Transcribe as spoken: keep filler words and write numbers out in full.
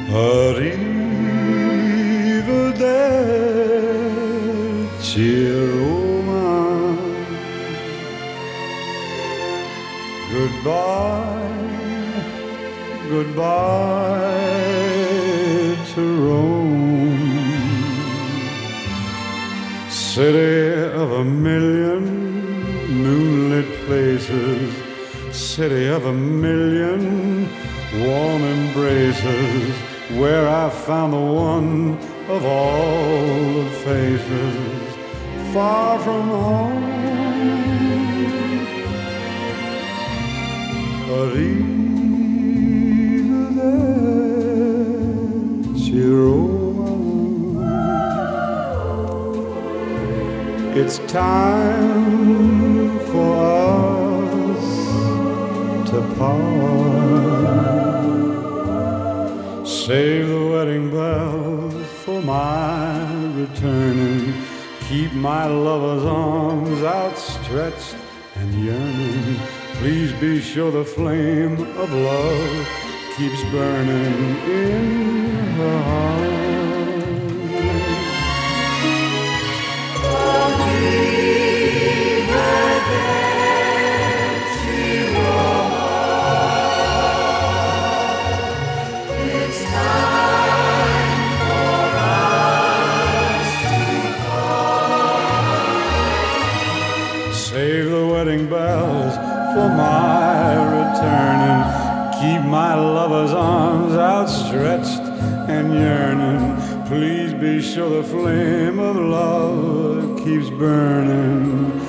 Arrivederci Roma. Goodbye, goodbye to Rome, city of a million moonlit places, city of a million warm embraces, where I found the one of all the faces, far from home. Arrivederci Roma. It's time for us to part. Save the wedding bells for my returning. Keep my lover's arms outstretched and yearning. Please be sure the flame of love keeps burning in her heart. It's time for us to part. Save the wedding bells for my returning. Keep my lover's arms outstretched and yearning. Please be sure the flame of love keeps burning